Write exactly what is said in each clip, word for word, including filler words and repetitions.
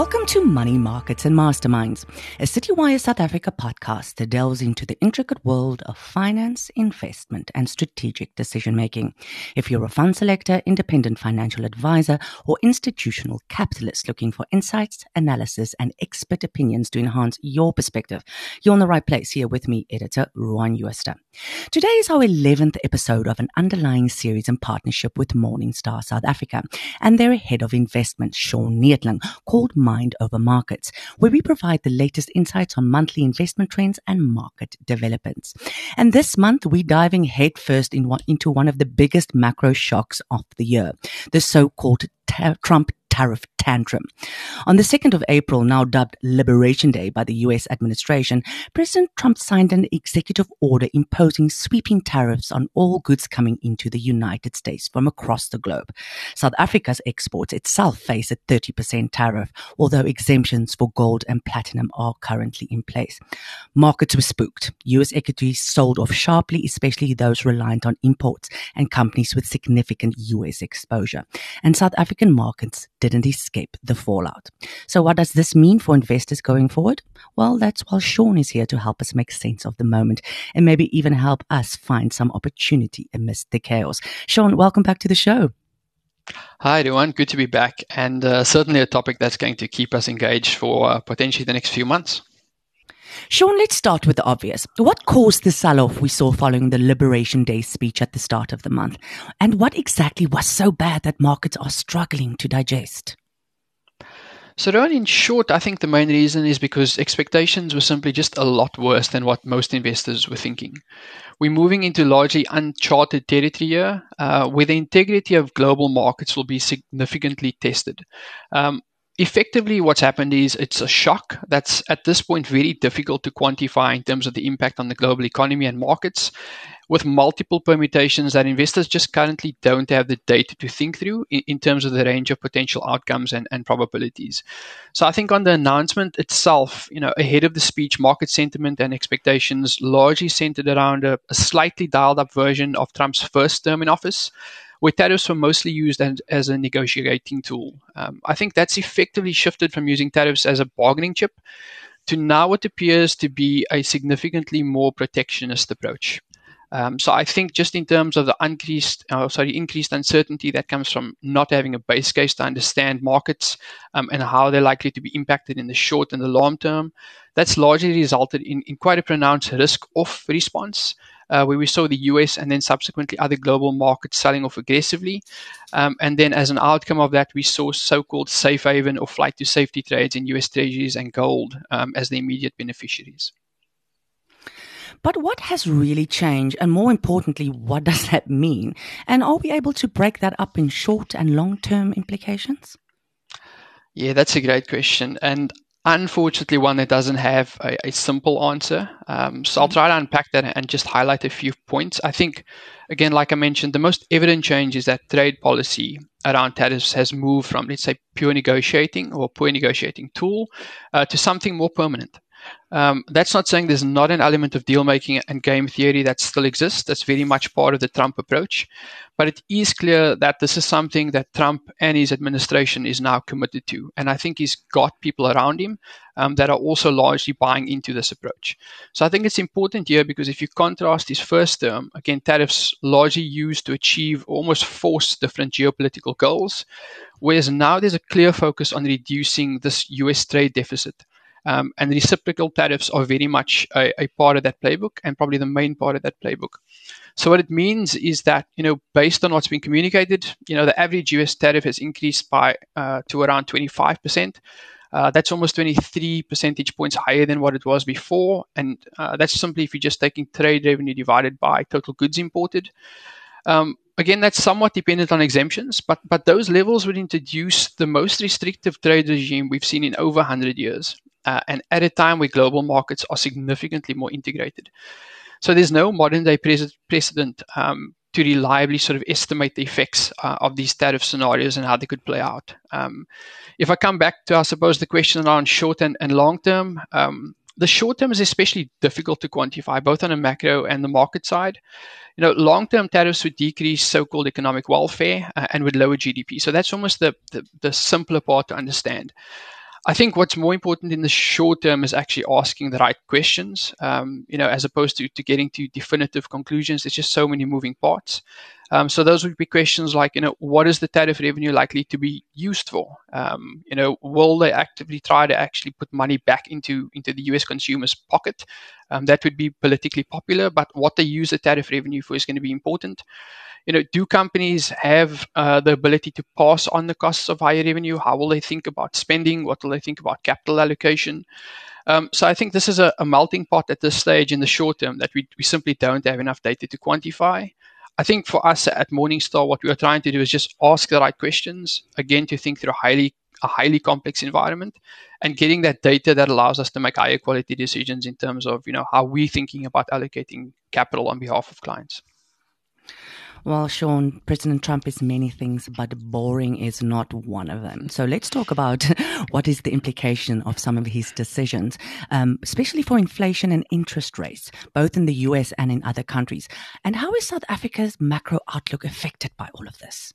Welcome to Money Markets and Masterminds, a Citywire South Africa podcast that delves into the intricate world of finance, investment, and strategic decision-making. If you're a fund selector, independent financial advisor, or institutional capitalist looking for insights, analysis, and expert opinions to enhance your perspective, you're in the right place. Here with me, editor Ruan Jooste. Today is our eleventh episode of an underlying series in partnership with Morningstar South Africa and their head of investment, Sean Neethling, called Mind Over Markets, where we provide the latest insights on monthly investment trends and market developments. And this month, we're diving headfirst in one, into one of the biggest macro shocks of the year, the so-called ta- Trump tariff tantrum. On the second of April, now dubbed Liberation Day by the U S administration, President Trump signed an executive order imposing sweeping tariffs on all goods coming into the United States from across the globe. South Africa's exports itself face a thirty percent tariff, although exemptions for gold and platinum are currently in place. Markets were spooked. U S equities sold off sharply, especially those reliant on imports and companies with significant U S exposure. And South African markets didn't escape the fallout. So what does this mean for investors going forward? Well, that's why Sean is here to help us make sense of the moment and maybe even help us find some opportunity amidst the chaos. Sean, welcome back to the show. Hi, everyone. Good to be back, and uh, certainly a topic that's going to keep us engaged for uh, potentially the next few months. Sean, let's start with the obvious. What caused the sell-off we saw following the Liberation Day speech at the start of the month? And what exactly was so bad that markets are struggling to digest? So, Rowan, in short, I think the main reason is because expectations were simply just a lot worse than what most investors were thinking. We're moving into largely uncharted territory here, uh, where the integrity of global markets will be significantly tested. Um, Effectively, what's happened is it's a shock that's at this point very difficult to quantify in terms of the impact on the global economy and markets, with multiple permutations that investors just currently don't have the data to think through in, in terms of the range of potential outcomes and, and probabilities. So I think on the announcement itself, you know, ahead of the speech, market sentiment and expectations largely centered around a, a slightly dialed up version of Trump's first term in office, where tariffs were mostly used as, as a negotiating tool. Um, I think that's effectively shifted from using tariffs as a bargaining chip to now what appears to be a significantly more protectionist approach. Um, so I think just in terms of the increased, uh, sorry, increased uncertainty that comes from not having a base case to understand markets um, and how they're likely to be impacted in the short and the long term, that's largely resulted in, in quite a pronounced risk-off response. Uh, where we saw the U S and then subsequently other global markets selling off aggressively. Um, and then as an outcome of that, we saw so-called safe haven or flight to safety trades in U S treasuries and gold um, as the immediate beneficiaries. But what has really changed? And more importantly, what does that mean? And are we able to break that up in short and long-term implications? Yeah, that's a great question. And unfortunately, one that doesn't have a, a simple answer. Um, so I'll try to unpack that and just highlight a few points. I think, again, like I mentioned, the most evident change is that trade policy around tariffs has moved from, let's say, pure negotiating or pure negotiating tool uh, to something more permanent. Um, that's not saying there's not an element of deal making and game theory that still exists. That's very much part of the Trump approach. But it is clear that this is something that Trump and his administration is now committed to. And I think he's got people around him um, that are also largely buying into this approach. So I think it's important here because if you contrast his first term, again, tariffs largely used to achieve, almost force different geopolitical goals, whereas now there's a clear focus on reducing this U S trade deficit. Um, and reciprocal tariffs are very much a, a part of that playbook and probably the main part of that playbook. So what it means is that, you know, based on what's been communicated, you know, the average U S tariff has increased by uh, to around twenty-five percent. Uh, that's almost twenty-three percentage points higher than what it was before. And uh, that's simply if you're just taking trade revenue divided by total goods imported. Um, Again, that's somewhat dependent on exemptions, but, but those levels would introduce the most restrictive trade regime we've seen in over one hundred years, uh, and at a time where global markets are significantly more integrated. So there's no modern-day pres- precedent um, to reliably sort of estimate the effects uh, of these tariff scenarios and how they could play out. Um, if I come back to, I suppose, the question around short and, and long term, um, the short term is especially difficult to quantify, both on a macro and the market side. You know, long-term tariffs would decrease so-called economic welfare uh, and would lower G D P. So that's almost the, the, the simpler part to understand. I think what's more important in the short term is actually asking the right questions, um, you know, as opposed to, to getting to definitive conclusions. There's just so many moving parts. Um, so those would be questions like, you know, what is the tariff revenue likely to be used for? Um, you know, will they actively try to actually put money back into, into the U S consumer's pocket? Um, that would be politically popular, but what they use the tariff revenue for is going to be important. You know, do companies have uh, the ability to pass on the costs of higher revenue? How will they think about spending? What will they think about capital allocation? Um, so I think this is a, a melting pot at this stage in the short term that we, we simply don't have enough data to quantify. I think for us at Morningstar, what we are trying to do is just ask the right questions, again, to think through a highly, a highly complex environment and getting that data that allows us to make higher quality decisions in terms of, you know, how we're thinking about allocating capital on behalf of clients. Well, Sean, President Trump is many things, but boring is not one of them. So let's talk about what is the implication of some of his decisions, um, especially for inflation and interest rates, both in the U S and in other countries. And how is South Africa's macro outlook affected by all of this?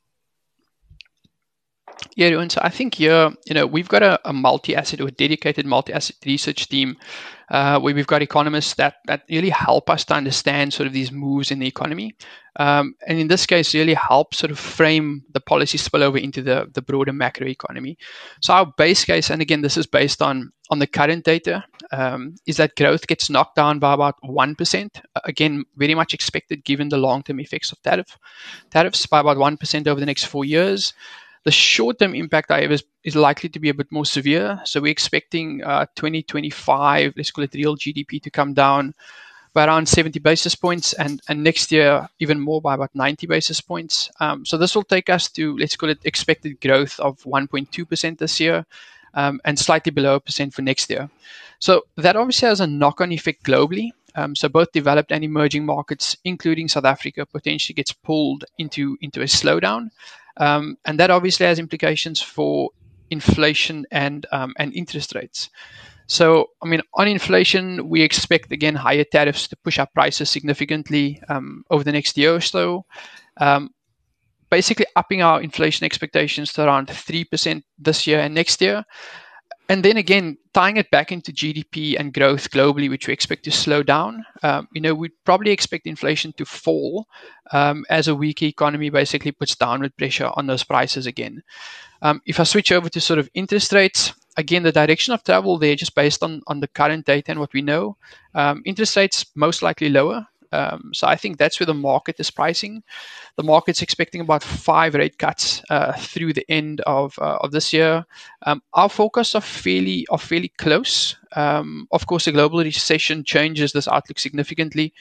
Yeah, and so I think here, you know, we've got a, a multi-asset or a dedicated multi-asset research team uh, where we've got economists that, that really help us to understand sort of these moves in the economy. Um, and in this case, really help sort of frame the policy spillover into the, the broader macro economy. So our base case, and again, this is based on, on the current data, um, is that growth gets knocked down by about one percent. Again, very much expected given the long-term effects of tariff, tariffs by about one percent over the next four years. The short-term impact, however, is, is likely to be a bit more severe. So we're expecting uh, twenty twenty-five, let's call it real G D P, to come down by around seventy basis points, and, and next year even more by about ninety basis points. Um, so this will take us to, let's call it expected growth of one point two percent this year, um, and slightly below a percent for next year. So that obviously has a knock-on effect globally. Um, so both developed and emerging markets, including South Africa, potentially gets pulled into, into a slowdown. Um, and that obviously has implications for inflation and um, and interest rates. So, I mean, on inflation, we expect, again, higher tariffs to push up prices significantly um, over the next year or so, um, basically upping our inflation expectations to around three percent this year and next year. And then again, tying it back into G D P and growth globally, which we expect to slow down, um, you know, we'd probably expect inflation to fall um, as a weak economy basically puts downward pressure on those prices again. Um, if I switch over to sort of interest rates, again, the direction of travel there, just based on, on the current data and what we know, um, interest rates most likely lower. Um, so I think that's where the market is pricing. The market's expecting about five rate cuts uh, through the end of uh, of this year. Um, our forecasts are fairly are fairly close. Um, of course, a global recession changes this outlook significantly.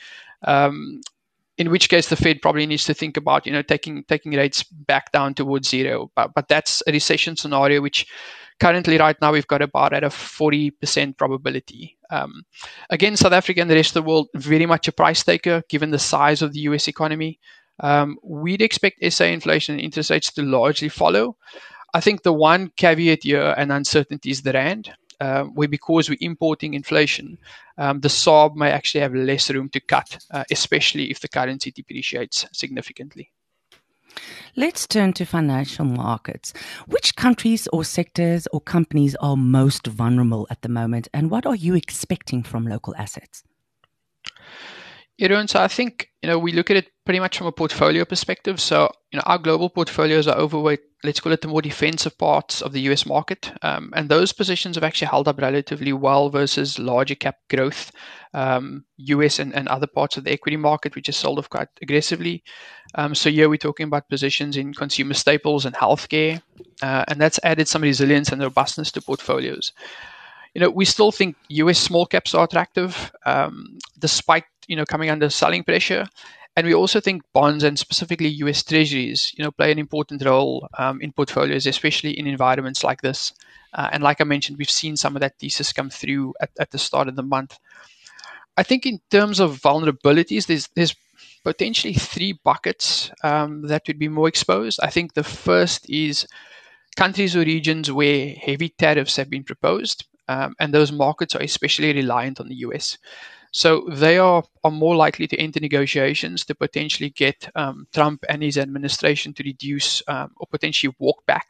Um, in which case, the Fed probably needs to think about, you know, taking taking rates back down towards zero. But but that's a recession scenario which currently, right now, we've got about at a forty percent probability. Um, again, South Africa and the rest of the world, very much a price taker, given the size of the U S economy. Um, we'd expect S A inflation and interest rates to largely follow. I think the one caveat here and uncertainty is the rand, uh, where because we're importing inflation, um, the S A R B may actually have less room to cut, uh, especially if the currency depreciates significantly. Let's turn to financial markets. Which countries or sectors or companies are most vulnerable at the moment, and what are you expecting from local assets? Yeah, so I think, you know, we look at it pretty much from a portfolio perspective. So, you know, our global portfolios are overweight, let's call it the more defensive parts of the U S market. Um, and those positions have actually held up relatively well versus larger cap growth, um, U S and, and other parts of the equity market, which is sold off quite aggressively. Um, so here we're talking about positions in consumer staples and healthcare, uh, and that's added some resilience and robustness to portfolios. You know, we still think U S small caps are attractive, um, despite, you know, coming under selling pressure. And we also think bonds and specifically U S treasuries, you know, play an important role um, in portfolios, especially in environments like this. Uh, and like I mentioned, we've seen some of that thesis come through at, at the start of the month. I think in terms of vulnerabilities, there's there's potentially three buckets um, that would be more exposed. I think the first is countries or regions where heavy tariffs have been proposed, um, and those markets are especially reliant on the U S. So they are, are more likely to enter negotiations to potentially get um, Trump and his administration to reduce um, or potentially walk back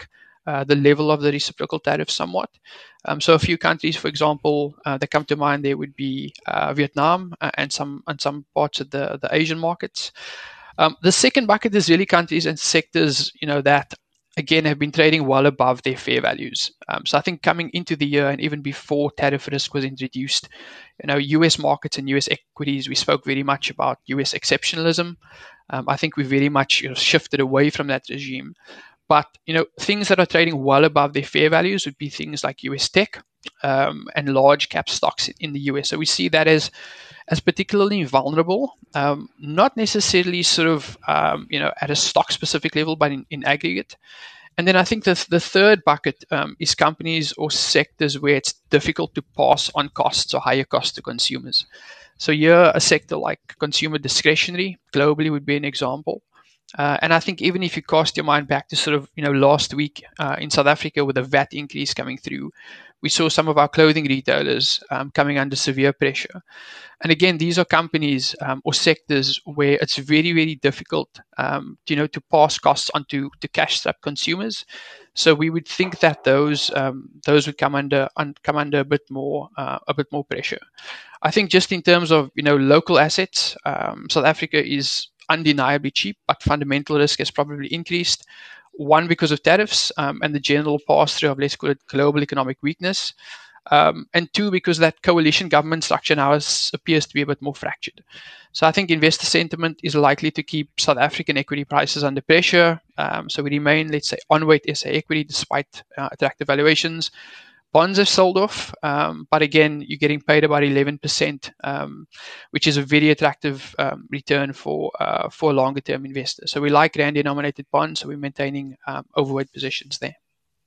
uh, the level of the reciprocal tariff somewhat. Um, so a few countries, for example, uh, that come to mind there would be uh, Vietnam uh, and some and some parts of the, the Asian markets. Um, the second bucket is really countries and sectors, you know, that again have been trading well above their fair values. Um, so I think coming into the year and even before tariff risk was introduced, you know, U S markets and U S equities, we spoke very much about U S exceptionalism. Um, I think we very much you know, shifted away from that regime. But you know, things that are trading well above their fair values would be things like U S tech um, and large cap stocks in the U S. So we see that as as particularly vulnerable, um, not necessarily sort of um, you know at a stock specific level, but in, in aggregate. And then I think the the third bucket um, is companies or sectors where it's difficult to pass on costs or higher costs to consumers. So here, a sector like consumer discretionary globally would be an example. Uh, and I think even if you cast your mind back to sort of, you know, last week uh, in South Africa with a V A T increase coming through, we saw some of our clothing retailers um, coming under severe pressure. And again, these are companies um, or sectors where it's very, very difficult, um, you know, to pass costs onto to cash-strapped consumers. So we would think that those um, those would come under un, come under a bit more uh, a bit more pressure. I think just in terms of you know local assets, um, South Africa is undeniably cheap, but fundamental risk has probably increased. One, because of tariffs um, and the general pass-through of, let's call it, global economic weakness. Um, and two, because that coalition government structure now is, appears to be a bit more fractured. So I think investor sentiment is likely to keep South African equity prices under pressure. Um, so we remain, let's say, on-weight S A equity despite uh, attractive valuations. Bonds have sold off, um, but again, you're getting paid about eleven percent, um, which is a very attractive um, return for uh, for a longer-term investor. So we like rand-denominated bonds, so we're maintaining um, overweight positions there.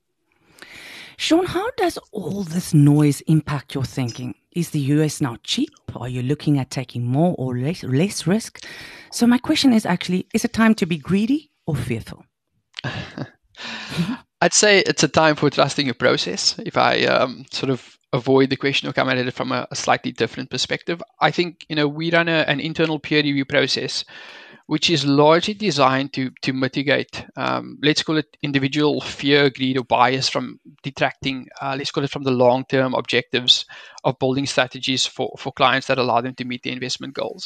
Sean, how does all this noise impact your thinking? Is the U S now cheap? Are you looking at taking more or less, less risk? So my question is actually, is it time to be greedy or fearful? I'd say it's a time for trusting your process. If I um, sort of avoid the question or come at it from a, a slightly different perspective, I think you know we run a, an internal peer review process, which is largely designed to to mitigate, um, let's call it individual fear, greed, or bias from detracting, uh, let's call it from the long-term objectives of building strategies for, for clients that allow them to meet their investment goals.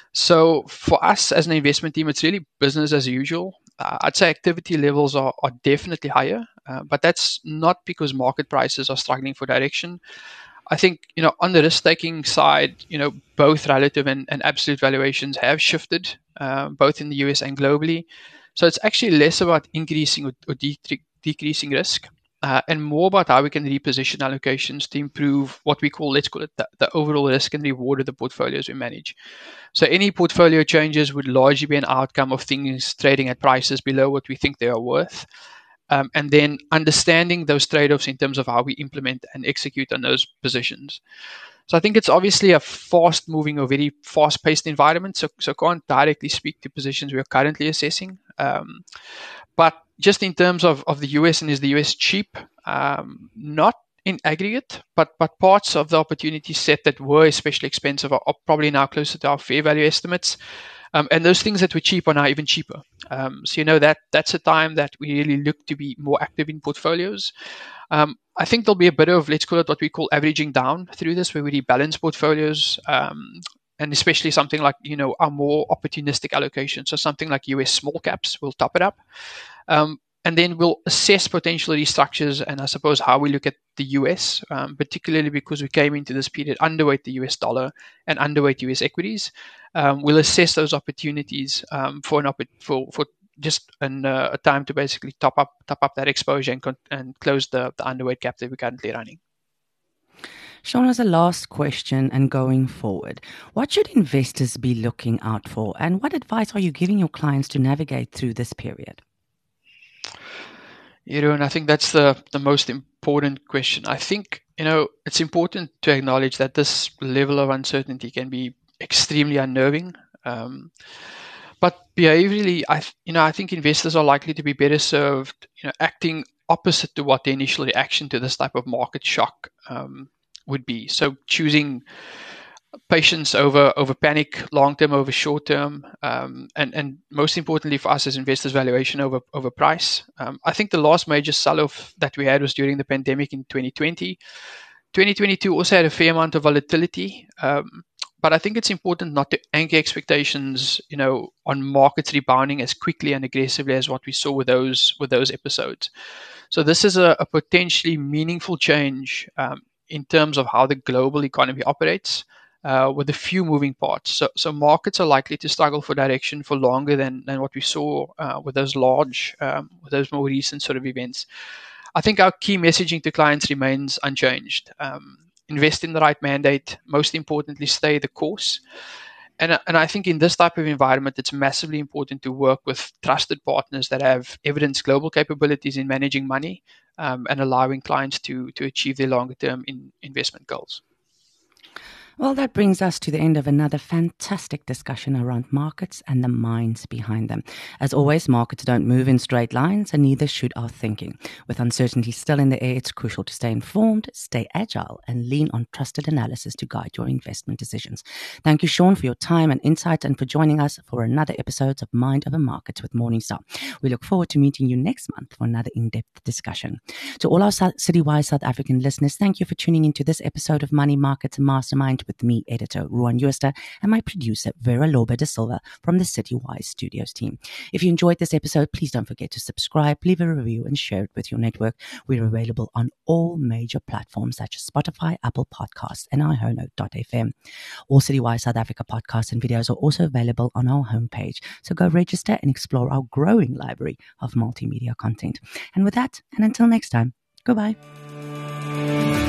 So for us as an investment team, it's really business as usual. Uh, I'd say activity levels are, are definitely higher, uh, but that's not because market prices are struggling for direction. I think, you know, on the risk-taking side, you know, both relative and, and absolute valuations have shifted, uh, both in the U S and globally. So it's actually less about increasing or, or de- decreasing risk, uh, and more about how we can reposition allocations to improve what we call, let's call it the, the overall risk and reward of the portfolios we manage. So any portfolio changes would largely be an outcome of things trading at prices below what we think they are worth. Um, and then understanding those trade-offs in terms of how we implement and execute on those positions. So I think it's obviously a fast-moving or very fast-paced environment, so so can't directly speak to positions we are currently assessing. Um, but just in terms of, of the U S, and is the U S cheap? Um, not in aggregate, but but parts of the opportunity set that were especially expensive are, are probably now closer to our fair value estimates. Um, and those things that were cheap are now even cheaper. Um, so, you know, that that's a time that we really look to be more active in portfolios. Um, I think there'll be a bit of, let's call it what we call averaging down through this, where we rebalance portfolios, um, and especially something like, you know, our more opportunistic allocation. So something like U S small caps, we'll top it up. Um, And then we'll assess potential restructures and I suppose how we look at the U S, um, particularly because we came into this period underweight the U S dollar and underweight U S equities. Um, we'll assess those opportunities um, for an op- for for just an, uh, a time to basically top up top up that exposure and con- and close the, the underweight gap that we're currently running. Sean, as a last question and going forward, what should investors be looking out for, and what advice are you giving your clients to navigate through this period? You know, and I think that's the, the most important question. I think, you know, it's important to acknowledge that this level of uncertainty can be extremely unnerving. Um, but behaviorally, I, you know, I think investors are likely to be better served, you know, acting opposite to what the initial reaction to this type of market shock um, would be. So choosing patience over over panic, long term over short term, um, and and most importantly for us as investors, valuation over over price. Um, I think the last major sell-off that we had was during the pandemic in twenty twenty. twenty twenty-two also had a fair amount of volatility, um, but I think it's important not to anchor expectations, you know, on markets rebounding as quickly and aggressively as what we saw with those with those episodes. So this is a, a potentially meaningful change um, in terms of how the global economy operates, uh, with a few moving parts. So, so markets are likely to struggle for direction for longer than, than what we saw uh, with those large, um, with those more recent sort of events. I think our key messaging to clients remains unchanged. Um, invest in the right mandate. Most importantly, stay the course. And, and I think in this type of environment, it's massively important to work with trusted partners that have evidenced global capabilities in managing money, um, and allowing clients to, to achieve their longer term in investment goals. Well, that brings us to the end of another fantastic discussion around markets and the minds behind them. As always, markets don't move in straight lines, and neither should our thinking. With uncertainty still in the air, it's crucial to stay informed, stay agile, and lean on trusted analysis to guide your investment decisions. Thank you, Sean, for your time and insight, and for joining us for another episode of Mind Over Markets with Morningstar. We look forward to meeting you next month for another in-depth discussion. To all our Citywire South African listeners, thank you for tuning into this episode of Money Markets Mastermind with me, editor Ruan Jooste, and my producer Vera Loba de Silva from the Citywire Studios team. If you enjoyed this episode, please don't forget to subscribe, leave a review, and share it with your network. We're available on all major platforms such as Spotify, Apple Podcasts, and i hono dot f m. All Citywire South Africa podcasts and videos are also available on our homepage, so go register and explore our growing library of multimedia content. And with that, and until next time, goodbye.